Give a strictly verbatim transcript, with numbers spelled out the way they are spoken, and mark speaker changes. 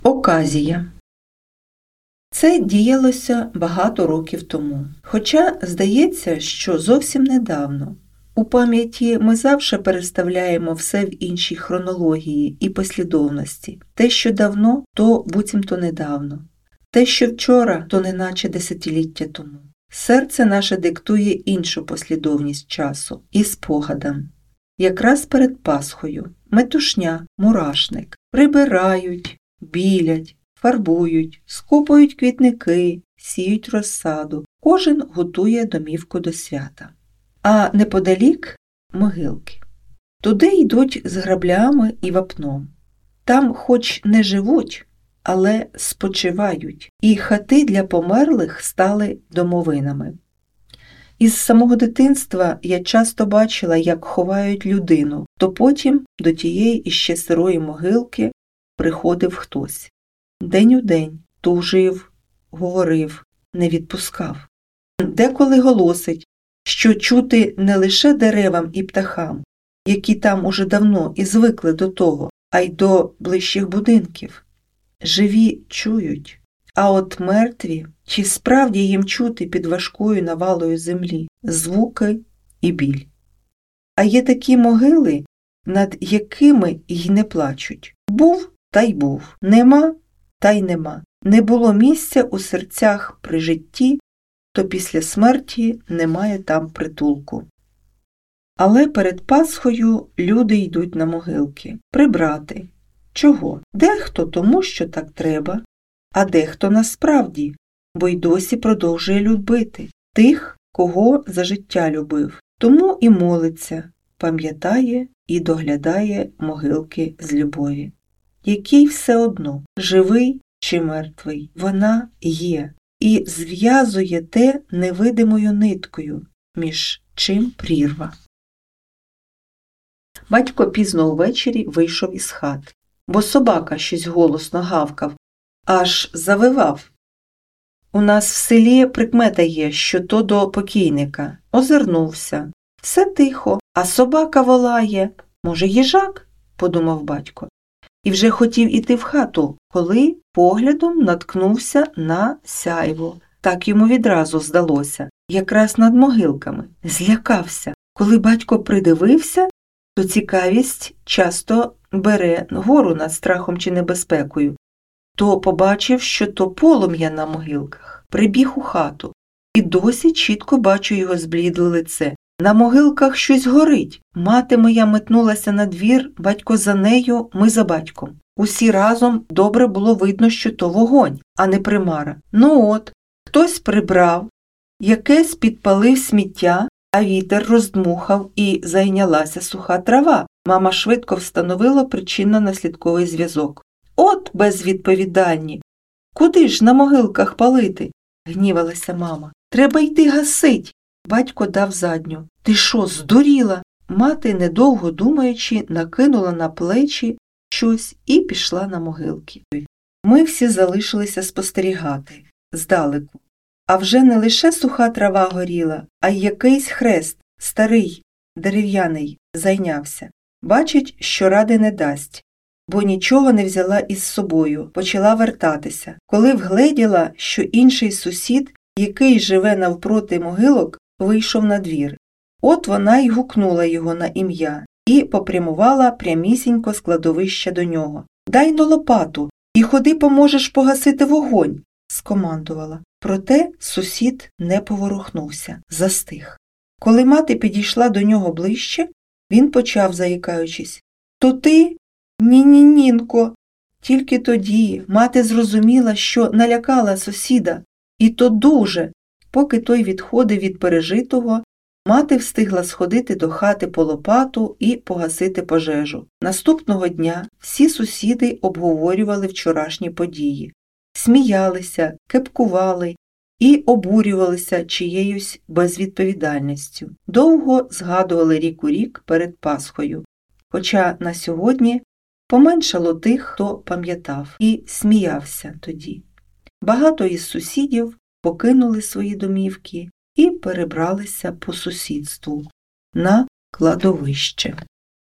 Speaker 1: Оказія. Це діялося багато років тому. Хоча, здається, що зовсім недавно. У пам'яті ми завжди переставляємо все в іншій хронології і послідовності. Те, що давно, то буцімто недавно. Те, що вчора, то неначе десятиліття тому. Серце наше диктує іншу послідовність часу і спогадам. Якраз перед Пасхою метушня, мурашник. Прибирають, білять, фарбують, скопують квітники, сіють розсаду. Кожен готує домівку до свята. А неподалік – могилки. Туди йдуть з граблями і вапном. Там хоч не живуть, але спочивають, і хати для померлих стали домовинами. Із самого дитинства я часто бачила, як ховають людину, то потім до тієї іще сирої могилки приходив хтось. День у день тужив, говорив, не відпускав. Деколи голосить, що чути не лише деревам і птахам, які там уже давно і звикли до того, а й до ближчих будинків. Живі чують, а от мертві, чи справді їм чути під важкою навалою землі звуки і біль. А є такі могили, над якими й не плачуть. Був, та й був. Нема, та й нема. Не було місця у серцях при житті, то після смерті немає там притулку. Але перед Пасхою люди йдуть на могилки. Прибрати. Чого? Дехто тому, що так треба, а дехто насправді, бо й досі продовжує любити тих, кого за життя любив. Тому і молиться, пам'ятає і доглядає могилки з любові. Який все одно, живий чи мертвий, вона є і зв'язує те невидимою ниткою, між чим прірва. Батько пізно увечері вийшов із хати, бо собака щось голосно гавкав, аж завивав. У нас в селі прикмета є, що то до покійника. Озирнувся. Все тихо, а собака волає. Може, їжак? Подумав батько. І вже хотів іти в хату, коли поглядом наткнувся на сяйво. Так йому відразу здалося, якраз над могилками. Злякався. Коли батько придивився, то цікавість часто бере гору над страхом чи небезпекою. То побачив, що то полум'я на могилках. Прибіг у хату. І досі чітко бачу його зблідле лице. На могилках щось горить. Мати моя метнулася на двір, батько за нею, ми за батьком. Усі разом добре було видно, що то вогонь, а не примара. Ну от, хтось прибрав, якесь підпалив сміття, а вітер роздмухав і зайнялася суха трава. Мама швидко встановила причинно-наслідковий зв'язок. От безвідповідальні! Куди ж на могилках палити? Гнівалася мама. Треба йти гасить. Батько дав задню. Ти що, здуріла? Мати, недовго думаючи, накинула на плечі щось і пішла на могилки. Ми всі залишилися спостерігати. Здалеку. А вже не лише суха трава горіла, а й якийсь хрест, старий, дерев'яний, зайнявся. Бачить, що ради не дасть, бо нічого не взяла із собою, почала вертатися. Коли вгледіла, що інший сусід, який живе навпроти могилок, вийшов на двір. От вона й гукнула його на ім'я і попрямувала прямісінько з кладовища до нього. «Дай-но лопату і ходи поможеш погасити вогонь», – скомандувала. Проте сусід не поворухнувся, застиг. Коли мати підійшла до нього ближче, він почав, заїкаючись. «То ти? Ні-ні-нінко». Тільки тоді мати зрозуміла, що налякала сусіда, і то дуже. Поки той відходив від пережитого, мати встигла сходити до хати по лопату і погасити пожежу. Наступного дня всі сусіди обговорювали вчорашні події. Сміялися, кепкували і обурювалися чиєюсь безвідповідальністю. Довго згадували рік у рік перед Пасхою. Хоча на сьогодні поменшало тих, хто пам'ятав і сміявся тоді. Багато із сусідів покинули свої домівки і перебралися по сусідству на кладовище.